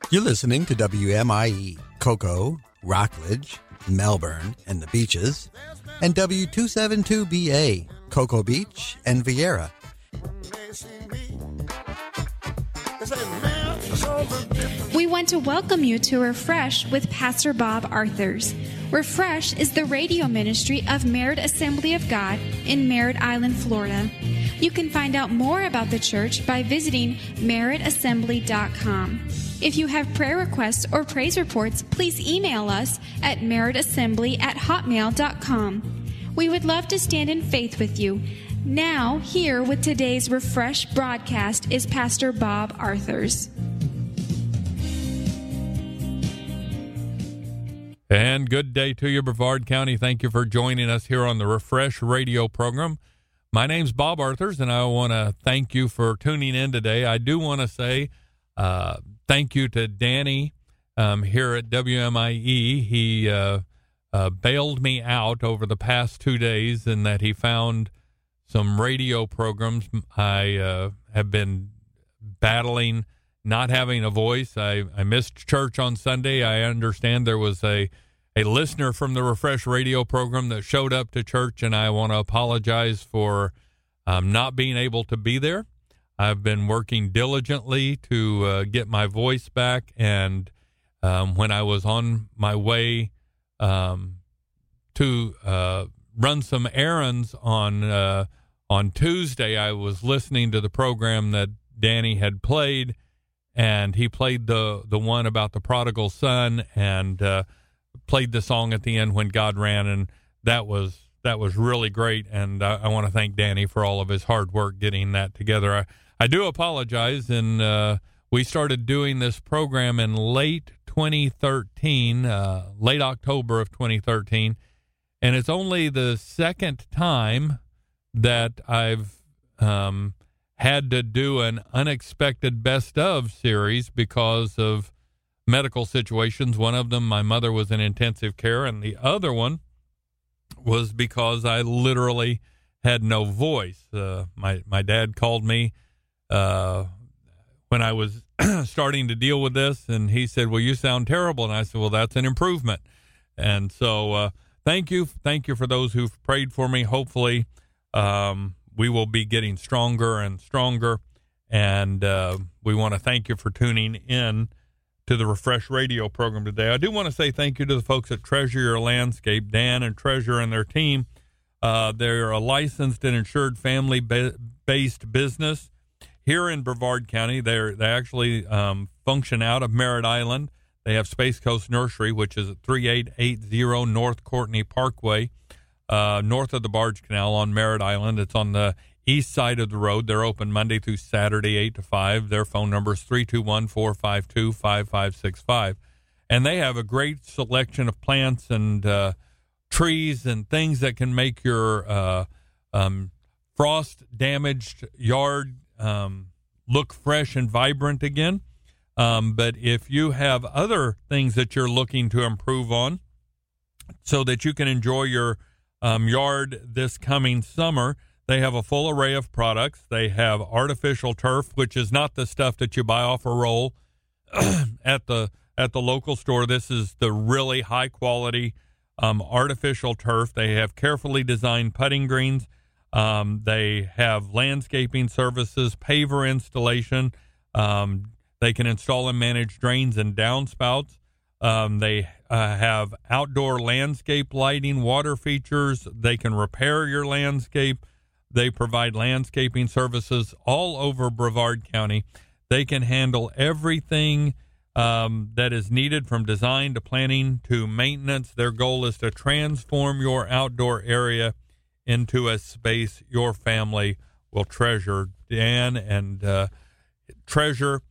You're listening to WMIE, Cocoa, Rockledge, Melbourne, and the Beaches, and W272BA, Cocoa Beach and Vieira. We want to welcome you to Refresh with Pastor Bob Arthurs. Refresh is the radio ministry of Merritt Assembly of God in Merritt Island, Florida. You can find out more about the church by visiting merrittassembly.com. If you have prayer requests or praise reports, please email us at merrittassembly@hotmail.com. We would love to stand in faith with you. Now, here with today's Refresh broadcast is Pastor Bob Arthurs. And good day to you, Brevard County. Thank you for joining us here on the Refresh radio program. My name's Bob Arthurs, and I want to thank you for tuning in today. I do want to say thank you to Danny here at WMIE. He bailed me out over the past 2 days in that he found some radio programs. I have been battling not having a voice. I missed church on Sunday. I understand there was a listener from the Refresh radio program that showed up to church, and I want to apologize for not being able to be there. I've been working diligently to get my voice back, and when I was on my way to run some errands on Tuesday, I was listening to the program that Danny had played, and he played the one about the prodigal son and played the song at the end, When God Ran, and that was really great, and I want to thank Danny for all of his hard work getting that together. I do apologize, and we started doing this program in late 2013, late October of 2013, and it's only the second time that I've had to do an unexpected best of series because of medical situations. One of them, my mother was in intensive care, and the other one was because I literally had no voice. My dad called me when I was starting to deal with this, and he said, well, you sound terrible. And I said, well, that's an improvement. And so thank you for those who've prayed for me. Hopefully we will be getting stronger and stronger, and we want to thank you for tuning in to the Refresh radio program today. I do want to say thank you to the folks at Treasure Your Landscape, Dan and Treasure and their team. They're a licensed and insured family-based business here in Brevard County. They actually function out of Merritt Island. They have Space Coast Nursery, which is at 3880 North Courtney Parkway, north of the Barge Canal on Merritt Island. It's on the east side of the road. They're open Monday through Saturday, 8 to 5. Their phone number is 321-452-5565. And they have a great selection of plants and trees and things that can make your frost-damaged yard look fresh and vibrant again. But if you have other things that you're looking to improve on so that you can enjoy your yard this coming summer, they have a full array of products. They have artificial turf, which is not the stuff that you buy off a roll at the local store. This is the really high quality artificial turf. They have carefully designed putting greens. They have landscaping services, paver installation. They can install and manage drains and downspouts. They have outdoor landscape lighting, water features. They can repair your landscape. They provide landscaping services all over Brevard County. They can handle everything that is needed, from design to planning to maintenance. Their goal is to transform your outdoor area into a space your family will treasure. Dan and Treasure,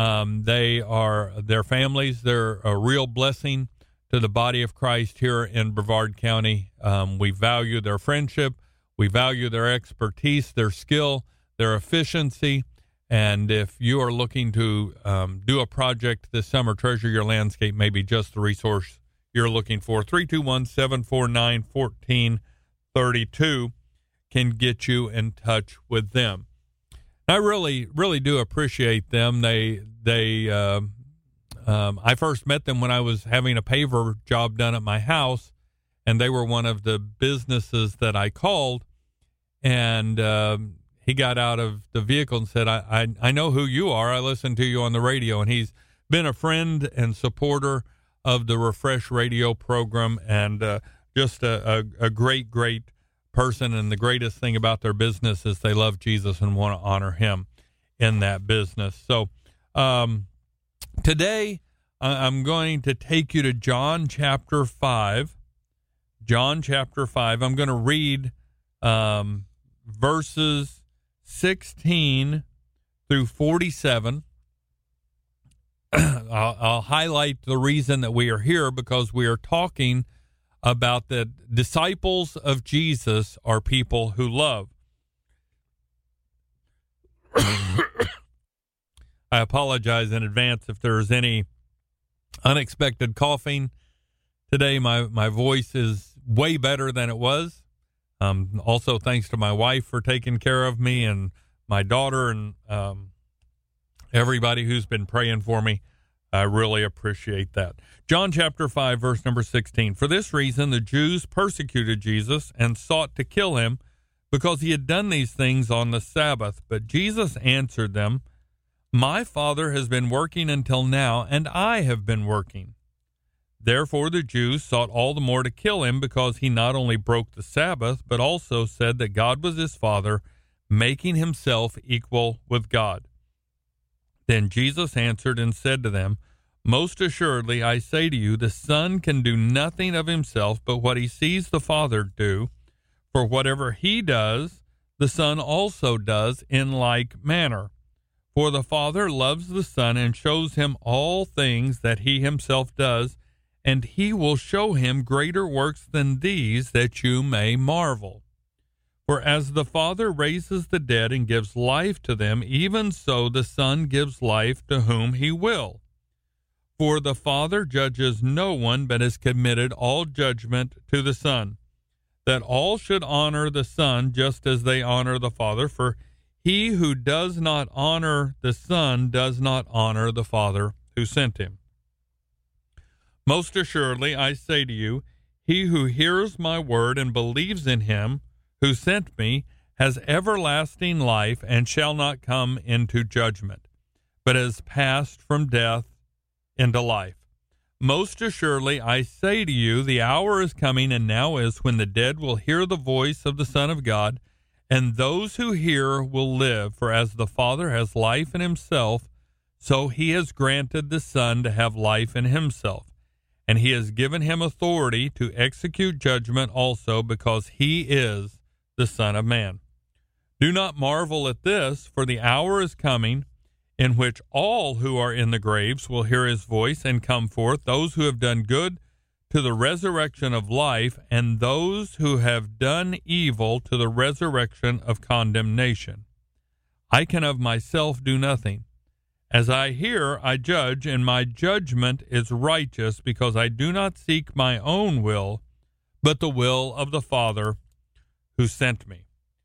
their families, they're a real blessing to the body of Christ here in Brevard County. We value their friendship. We value their expertise, their skill, their efficiency. And if you are looking to do a project this summer, Treasure Your Landscape may be just the resource you're looking for. 321-749-1432 can get you in touch with them. I really, really do appreciate them. They I first met them when I was having a paver job done at my house, and they were one of the businesses that I called. And he got out of the vehicle and said, I know who you are. I listened to you on the radio. And he's been a friend and supporter of the Refresh radio program, and just a great person. And the greatest thing about their business is they love Jesus and want to honor him in that business. So today I'm going to take you to John chapter 5. John chapter 5. I'm going to read verses 16 through 47. I'll highlight the reason that we are here, because we are talking about the disciples of Jesus are people who love. I apologize in advance if there's any unexpected coughing. Today my voice is way better than it was. Also, thanks to my wife for taking care of me, and my daughter, and everybody who's been praying for me. I really appreciate that. John chapter 5, verse number 16. For this reason, the Jews persecuted Jesus and sought to kill him, because he had done these things on the Sabbath. But Jesus answered them, My Father has been working until now, and I have been working. Therefore the Jews sought all the more to kill him, because he not only broke the Sabbath, but also said that God was his Father, making himself equal with God. Then Jesus answered and said to them, Most assuredly I say to you, the Son can do nothing of himself but what he sees the Father do. For whatever he does, the Son also does in like manner. For the Father loves the Son and shows him all things that he himself does, and he will show him greater works than these, that you may marvel. For as the Father raises the dead and gives life to them, even so the Son gives life to whom he will. For the Father judges no one, but has committed all judgment to the Son, that all should honor the Son just as they honor the Father. For he who does not honor the Son does not honor the Father who sent him. Most assuredly I say to you, he who hears my word and believes in him who sent me has everlasting life, and shall not come into judgment, but has passed from death into life. Most assuredly I say to you, the hour is coming, and now is, when the dead will hear the voice of the Son of God, and those who hear will live. For as the Father has life in himself, so he has granted the Son to have life in himself. And he has given him authority to execute judgment also, because he is the Son of Man. Do not marvel at this, for the hour is coming in which all who are in the graves will hear his voice and come forth, those who have done good to the resurrection of life, and those who have done evil to the resurrection of condemnation. I can of myself do nothing. As I hear, I judge, and my judgment is righteous, because I do not seek my own will, but the will of the Father who sent me.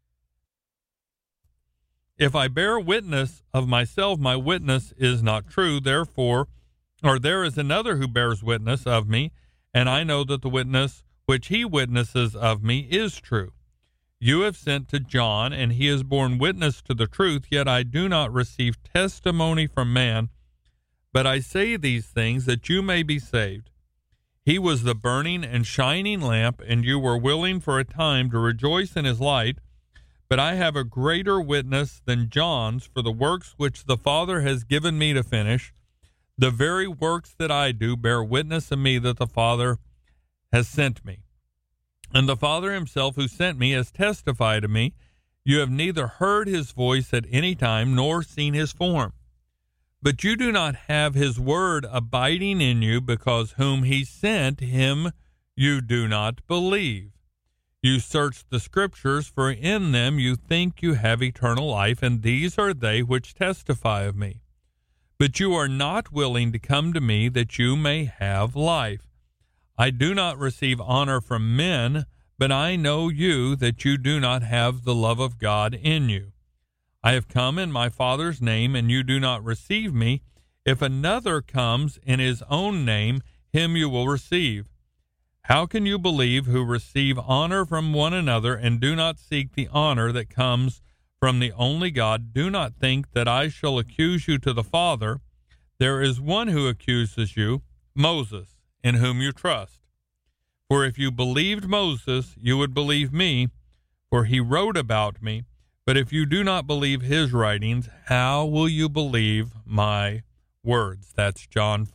If I bear witness of myself, my witness is not true. Therefore, there is another who bears witness of me, and I know that the witness which he witnesses of me is true. You have sent to John, and he has borne witness to the truth, yet I do not receive testimony from man, but I say these things that you may be saved. He was the burning and shining lamp, and you were willing for a time to rejoice in his light. But I have a greater witness than John's, for the works which the Father has given me to finish, the very works that I do, bear witness of me that the Father has sent me. And the Father himself who sent me has testified to me. You have neither heard his voice at any time, nor seen his form. But you do not have his word abiding in you, because whom he sent, him you do not believe. You search the Scriptures, for in them you think you have eternal life, and these are they which testify of me. But you are not willing to come to me, that you may have life. I do not receive honor from men, but I know you, that you do not have the love of God in you. I have come in my Father's name, and you do not receive me. If another comes in his own name, him you will receive. How can you believe who receive honor from one another and do not seek the honor that comes from the only God? Do not think that I shall accuse you to the Father. There is one who accuses you, Moses, in whom you trust. For if you believed Moses, you would believe me, for he wrote about me. But if you do not believe his writings, how will you believe my words? That's John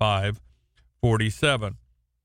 5:47.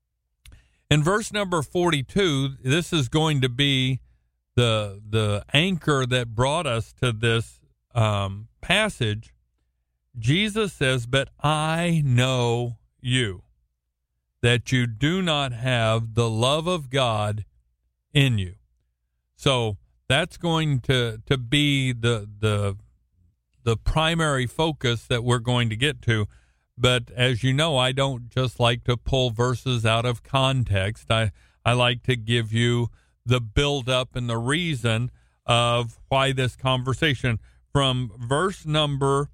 In verse number 42, this is going to be the anchor that brought us to this passage. Jesus says, "But I know you, that you do not have the love of God in you." So that's going to be the primary focus that we're going to get to. But as you know, I don't just like to pull verses out of context. I like to give you the build-up and the reason of why this conversation, from verse number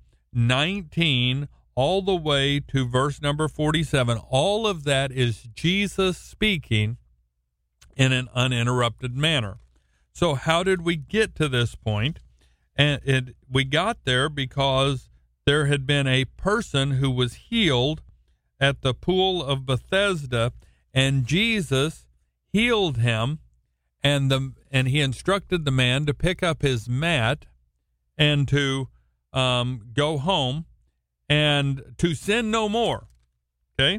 19 all the way to verse number 47, all of that is Jesus speaking in an uninterrupted manner. So how did we get to this point? And we got there because there had been a person who was healed at the pool of Bethesda, and Jesus healed him, and he instructed the man to pick up his mat and to go home and to sin no more. Okay,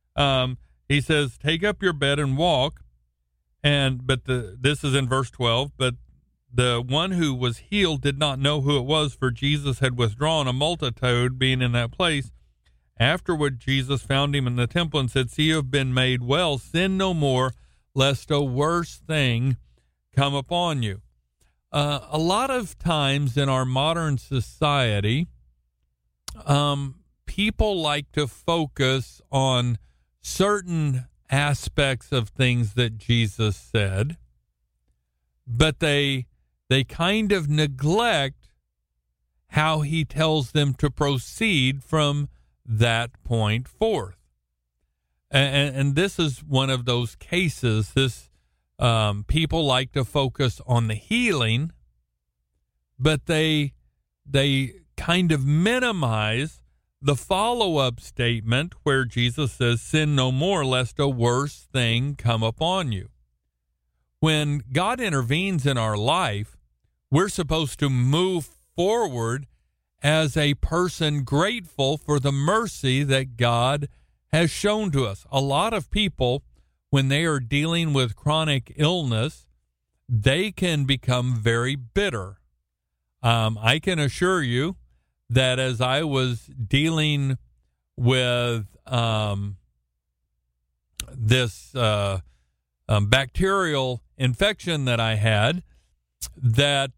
he says, "Take up your bed and walk." This is in verse 12. But the one who was healed did not know who it was, for Jesus had withdrawn, a multitude being in that place. Afterward, Jesus found him in the temple and said, "See, you have been made well. Sin no more, lest a worse thing come upon you." A lot of times in our modern society, people like to focus on certain aspects of things that Jesus said, but they kind of neglect how he tells them to proceed from that point forth. And this is one of those cases. People like to focus on the healing, but they kind of minimize the follow-up statement where Jesus says, "Sin no more, lest a worse thing come upon you." When God intervenes in our life, we're supposed to move forward as a person grateful for the mercy that God has shown to us. A lot of people, when they are dealing with chronic illness, they can become very bitter. I can assure you that as I was dealing with this bacterial infection that I had, that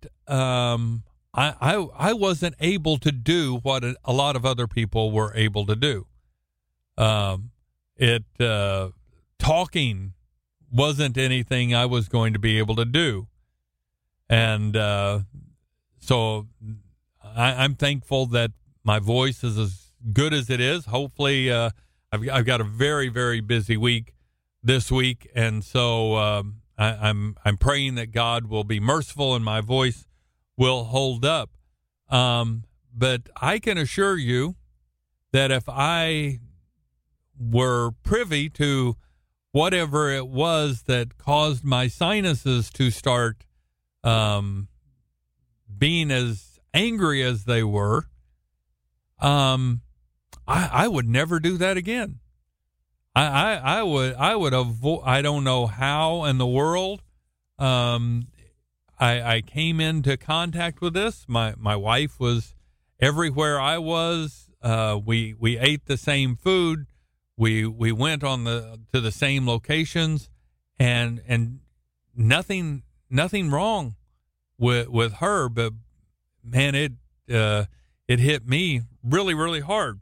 I wasn't able to do what a lot of other people were able to do. Talking wasn't anything I was going to be able to do. And so I'm thankful that my voice is as good as it is. Hopefully, I've got a very, very busy week this week, and so I'm praying that God will be merciful and my voice will hold up. But I can assure you that if I were privy to whatever it was that caused my sinuses to start being as angry as they were, I would never do that again. I would avoid. I don't know how in the world I came into contact with this. My wife was everywhere I was. We ate the same food. We went to the same locations, and nothing wrong with her, but man, it hit me really, really hard.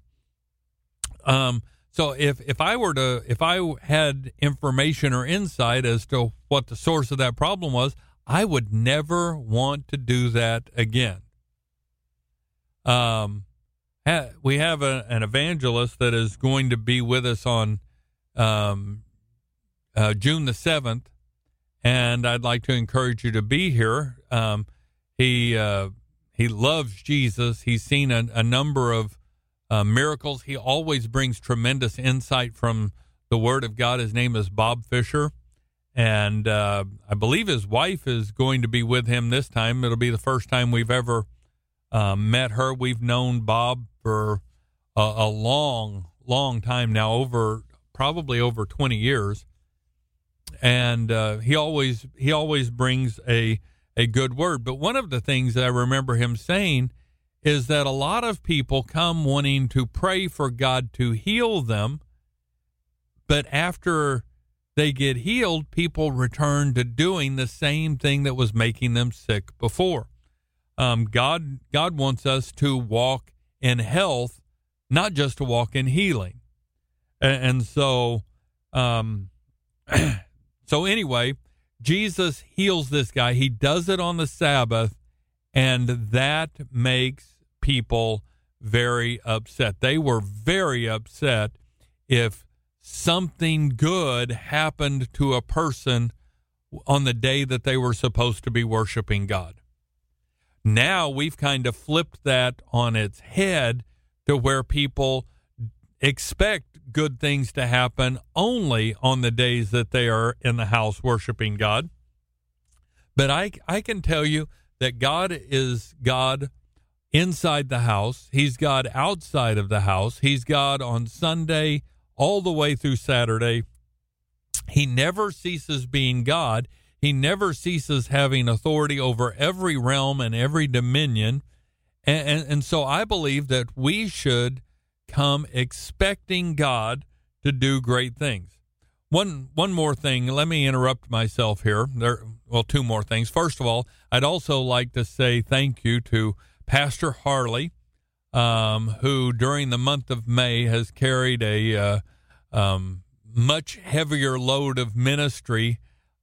So if I had information or insight as to what the source of that problem was, I would never want to do that again. we have an evangelist that is going to be with us on June the 7th, and I'd like to encourage you to be here. He loves Jesus. He's seen a number of miracles. He always brings tremendous insight from the Word of God. His name is Bob Fisher, and I believe his wife is going to be with him this time. It'll be the first time we've ever met her. We've known Bob for a long time now, probably over 20 years, and he always brings a good word. But one of the things that I remember him saying is that a lot of people come wanting to pray for God to heal them, but after they get healed, people return to doing the same thing that was making them sick before. God wants us to walk in health, not just to walk in healing. And so, anyway, Jesus heals this guy. He does it on the Sabbath, and that makes people very upset. They were very upset if something good happened to a person on the day that they were supposed to be worshiping God. Now we've kind of flipped that on its head to where people expect good things to happen only on the days that they are in the house worshiping God. But I can tell you that God is God inside the house. He's God outside of the house. He's God on Sunday all the way through Saturday. He never ceases being God. He never ceases having authority over every realm and every dominion. And so I believe that we should come expecting God to do great things. One more thing. Let me interrupt myself here. Two more things. First of all, I'd also like to say thank you to Pastor Harley, who during the month of May has carried a much heavier load of ministry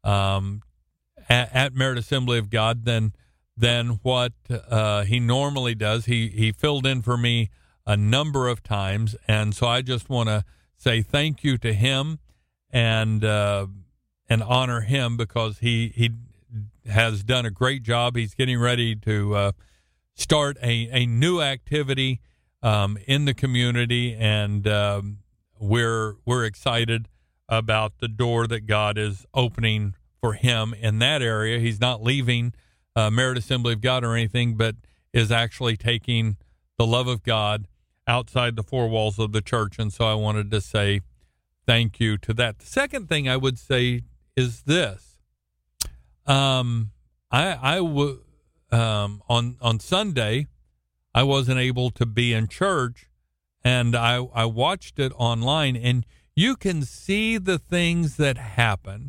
at Merit Assembly of God than what he normally does. He filled in for me a number of times, and so I just want to say thank you to him and honor him because he has done a great job. He's getting ready to start a new activity in the community, and we're excited about the door that God is opening for him in that area. He's not leaving Merit Assembly of God or anything, but is actually taking the love of God outside the four walls of the church. And so I wanted to say thank you to that. The second thing I would say is this. On Sunday, I wasn't able to be in church, and I watched it online, and you can see the things that happen.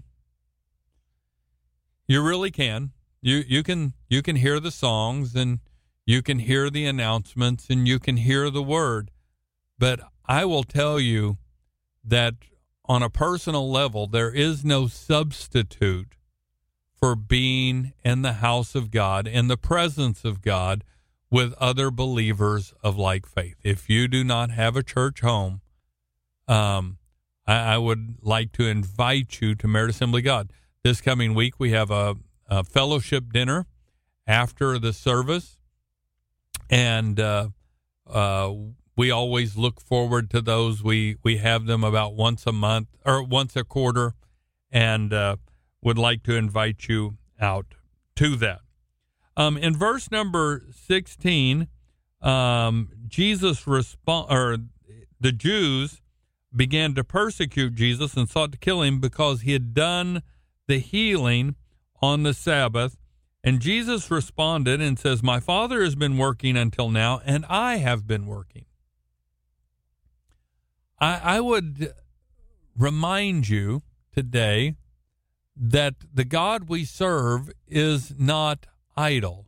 You really can. You can hear the songs, and you can hear the announcements, and you can hear the word. But I will tell you that on a personal level, there is no substitute for being in the house of God, in the presence of God, with other believers of like faith. If you do not have a church home, I would like to invite you to Merit Assembly of God. This coming week, we have a fellowship dinner after the service, and we always look forward to those. We have them about once a month or once a quarter, and would like to invite you out to that. In verse number 16, the Jews began to persecute Jesus and sought to kill him because he had done the healing on the Sabbath. And Jesus responded and says, "My Father has been working until now, and I have been working." I would remind you today that the God we serve is not idol.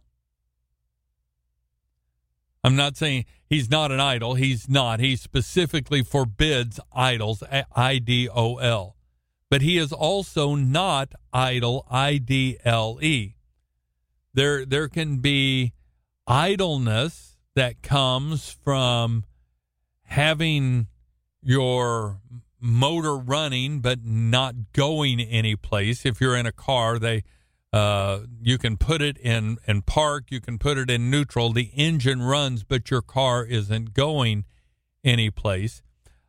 I'm not saying he's not an idol. He's not. He specifically forbids idols, I-D-O-L. But he is also not idle, I-D-L-E. There can be idleness that comes from having your motor running but not going anyplace. If you're in a car, you can put it in park, you can put it in neutral, the engine runs, but your car isn't going anyplace.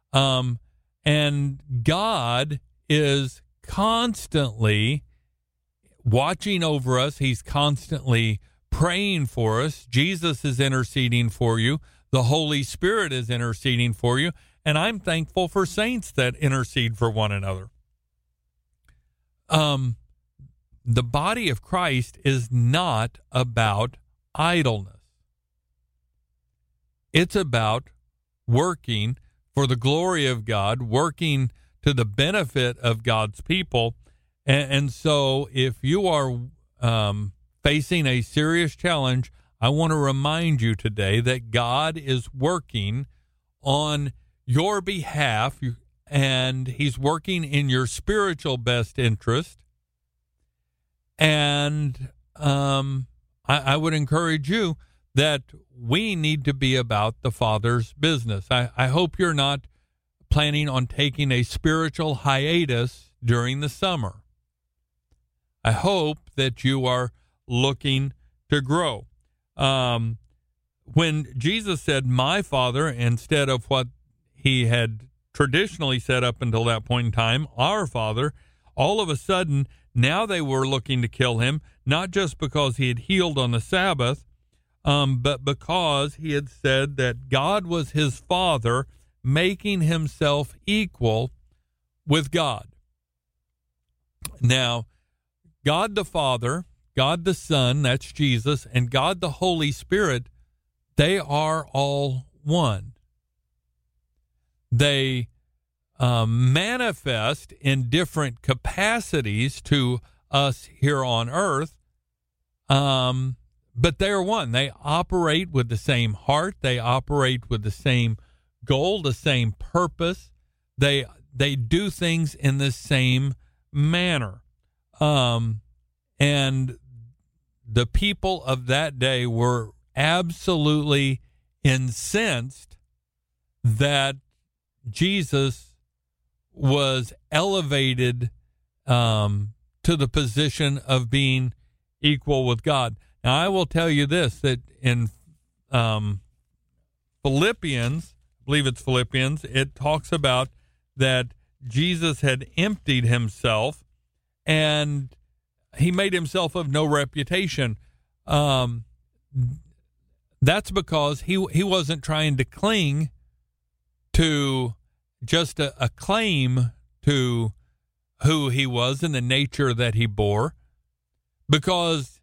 And God is constantly watching over us. He's constantly praying for us. Jesus is interceding for you. The Holy Spirit is interceding for you. And I'm thankful for saints that intercede for one another. The body of Christ is not about idleness. It's about working for the glory of God, working to the benefit of God's people. And so if you are facing a serious challenge, I want to remind you today that God is working on your behalf, and He's working in your spiritual best interest. And I would encourage you that we need to be about the Father's business. I hope you're not planning on taking a spiritual hiatus during the summer. I hope that you are looking to grow. When Jesus said, "My Father," instead of what He had traditionally said up until that point in time, "Our Father," all of a sudden, now they were looking to kill Him, not just because He had healed on the Sabbath, but because He had said that God was His Father, making Himself equal with God. Now, God the Father, God the Son, that's Jesus, and God the Holy Spirit, they are all one. They manifest in different capacities to us here on earth, but they are one. They operate with the same heart. They operate with the same goal, the same purpose. They do things in the same manner. And the people of that day were absolutely incensed that Jesus was elevated to the position of being equal with God. Now, I will tell you this, that in Philippians, I believe it's Philippians, it talks about that Jesus had emptied Himself and He made Himself of no reputation. That's because he wasn't trying to cling to just a claim to who He was and the nature that He bore. Because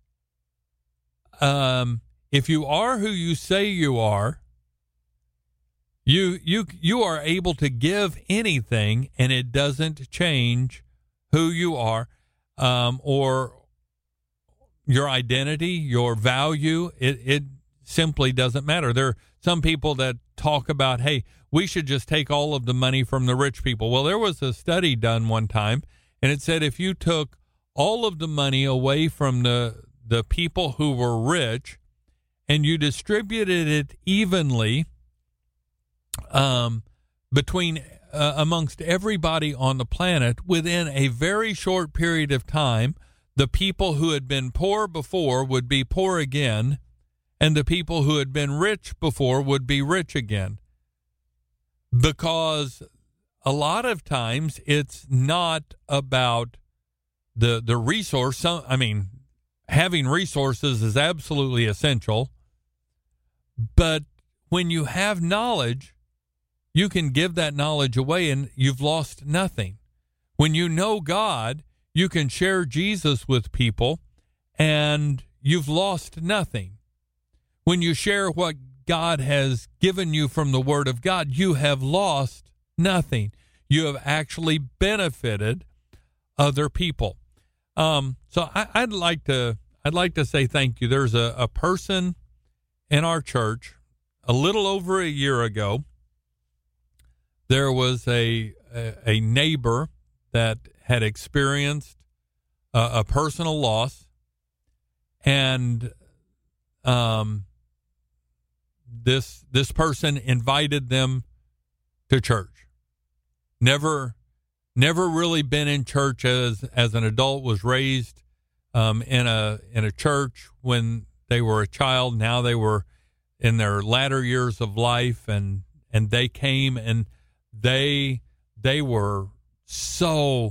if you are who you say you are, you are able to give anything, and it doesn't change who you are, or your identity, your value. It simply doesn't matter. There are some people that talk about, hey, we should just take all of the money from the rich people. Well, there was a study done one time, and it said if you took all of the money away from the people who were rich and you distributed it evenly between amongst everybody on the planet, within a very short period of time, the people who had been poor before would be poor again, and the people who had been rich before would be rich again. Because a lot of times it's not about the resource. I mean, having resources is absolutely essential, but when you have knowledge, you can give that knowledge away and you've lost nothing. When you know God, you can share Jesus with people and you've lost nothing. When you share what God has given you from the Word of God, you have lost nothing. You have actually benefited other people. So I'd like to say thank you. There's a person in our church a little over a year ago. There was a neighbor that had experienced a personal loss, and this person invited them to church. Never really been in church as an adult. Was raised in a church when they were a child. Now they were in their latter years of life, and they came, and they were so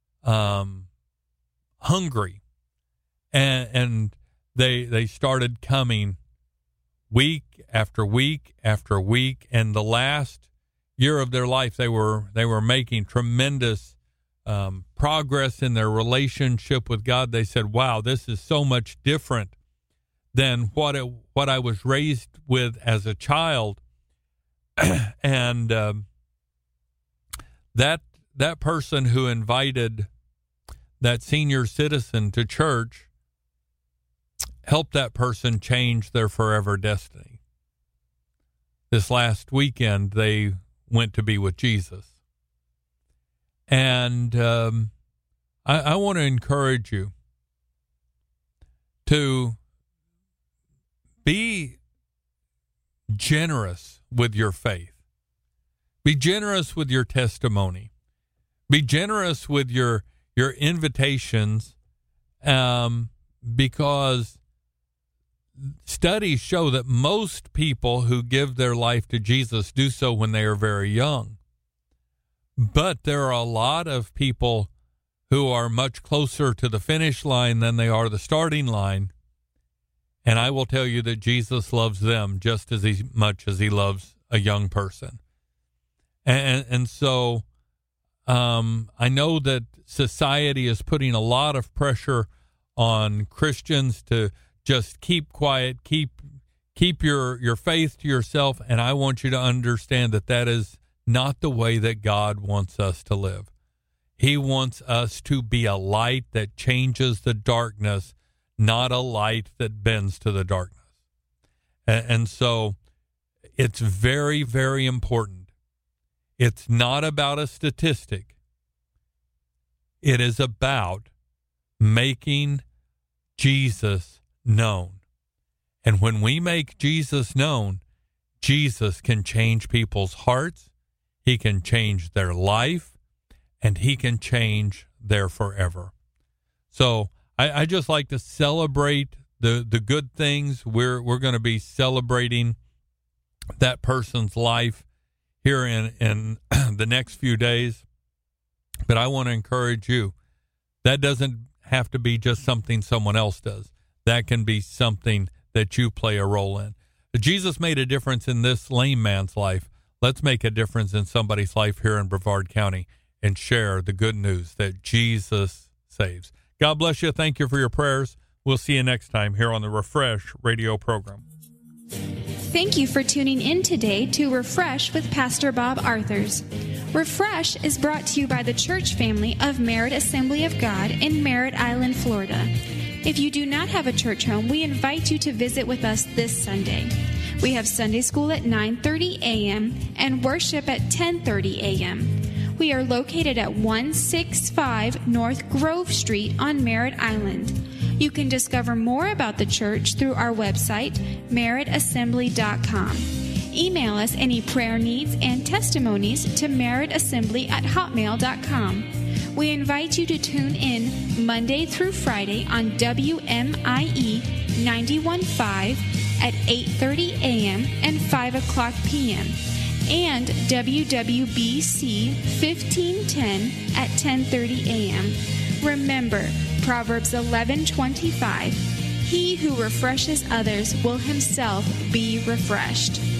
hungry, and they started coming week after week after week, and the last year of their life they were making tremendous progress in their relationship with God. They said, wow, this is so much different than what I was raised with as a child. And that person who invited that senior citizen to church helped that person change their forever destiny. This last weekend, they went to be with Jesus. And I want to encourage you to be generous with your faith. Be generous with your testimony. Be generous with your invitations, because studies show that most people who give their life to Jesus do so when they are very young. But there are a lot of people who are much closer to the finish line than they are the starting line. And I will tell you that Jesus loves them just as much as he loves a young person. And so I know that society is putting a lot of pressure on Christians to just keep quiet, keep your faith to yourself. And I want you to understand that is not the way that God wants us to live. He wants us to be a light that changes the darkness, not a light that bends to the darkness. And so it's very, very important. It's not about a statistic. It is about making Jesus known. And when we make Jesus known, Jesus can change people's hearts, he can change their life, and he can change their forever. So I just like to celebrate the good things. We're going to be celebrating that person's life here in the next few days. But I want to encourage you, that doesn't have to be just something someone else does. That can be something that you play a role in. Jesus made a difference in this lame man's life. Let's make a difference in somebody's life here in Brevard County and share the good news that Jesus saves. God bless you. Thank you for your prayers. We'll see you next time here on the Refresh radio program. Thank you for tuning in today to Refresh with Pastor Bob Arthurs. Refresh is brought to you by the church family of Merritt Assembly of God in Merritt Island, Florida. If you do not have a church home, we invite you to visit with us this Sunday. We have Sunday school at 9:30 a.m. and worship at 10:30 a.m. We are located at 165 North Grove Street on Merritt Island. You can discover more about the church through our website, merrittassembly.com. Email us any prayer needs and testimonies to merrittassembly@hotmail.com. We invite you to tune in Monday through Friday on WMIE 91.5 at 8:30 a.m. and 5 o'clock p.m. and WWBC 1510 at 10:30 a.m. Remember, Proverbs 11:25, he who refreshes others will himself be refreshed.